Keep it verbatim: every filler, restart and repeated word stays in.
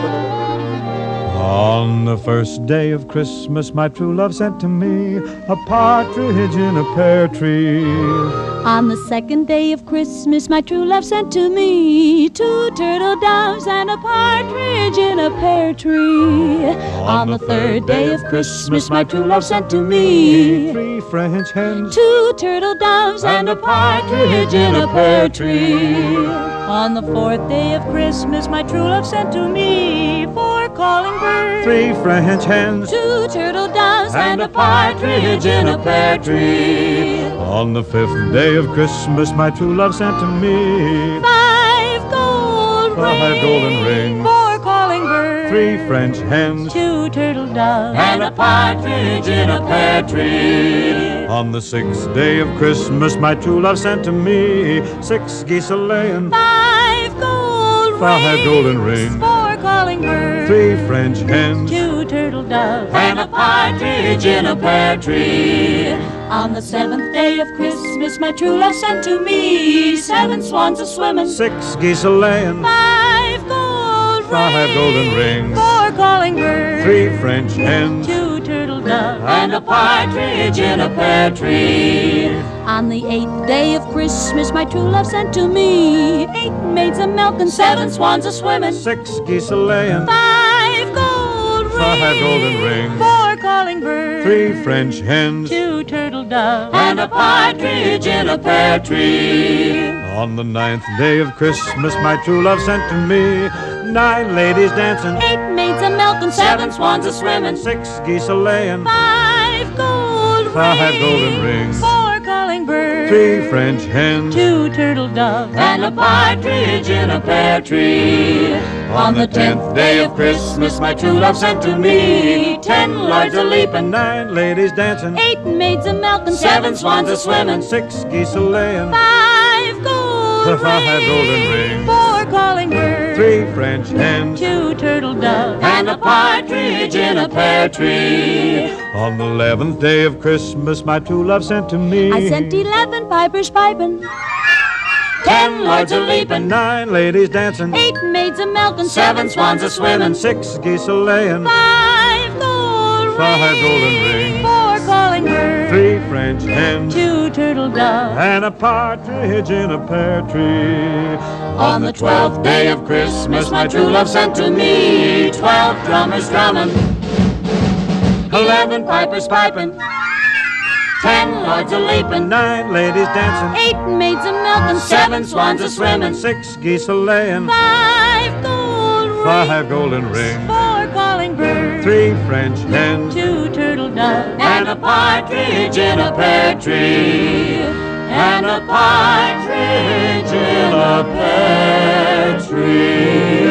On the first day of Christmas, my true love sent to me a partridge in a pear tree. On the second day of Christmas, my true love sent to me two turtle doves and a partridge in a pear tree. On the third day of Christmas, my true love sent to me three French hens, two turtle doves and a partridge in a pear tree. On the fourth day of Christmas, my true love sent to me four calling birds, three French hens, two turtle doves and a partridge in a pear tree. On the fifth day of Christmas, my true love sent to me five gold five rings, golden rings, four calling birds, three French hens, two turtle doves and a partridge in a pear tree. On the sixth day of Christmas, my true love sent to me six geese a-laying, five gold five rings, golden rings, four calling birds, three French hens, two turtle doves and a partridge in a pear tree. On the seventh day of Christmas, my true love sent to me seven swans a-swimming, six geese a-laying, five gold five rings, golden rings, four calling birds, three French hens, two turtle doves and a partridge in a pear tree. On the eighth day of Christmas, my true love sent to me eight maids a-milking, seven swans a-swimming, six geese a-laying, five gold rings, five golden rings, four calling birds, three French hens, two turtle doves And a partridge in a pear tree. On the ninth day of Christmas, my true love sent to me nine ladies dancing, eight maids a-milking, Seven swans a-swimming, six geese a-laying, five gold five rings, golden rings, four calling birds, three French hens, two turtle doves and a partridge in a pear tree. On the tenth day of Christmas, my true love sent to me ten lords a-leaping, nine ladies dancing, eight maids a-milking, seven swans a-swimming, six geese a-laying, five gold five rings, golden rings, four calling birds, three French hens, two turtle doves and a partridge in a pear tree. On the eleventh day of Christmas, my true love sent to me I sent eleven pipers piping, Ten lords a-leaping, nine ladies dancing, eight maids a-milking, seven swans a-swimming, six geese a-laying, five gold five rings, golden rings, four calling birds, three French hens, two turtle doves and a partridge in a pear tree. On the twelfth day of Christmas, my true love sent to me twelve drummers drumming, eleven pipers piping, ten lords a-leaping, Nine ladies dancing, eight maids a-milking, seven swans a-swimming, six geese a-laying, five gold rings, five golden rings, four calling birds, three French hens, two turtle doves and a partridge in a pear tree, and a partridge in a pear tree.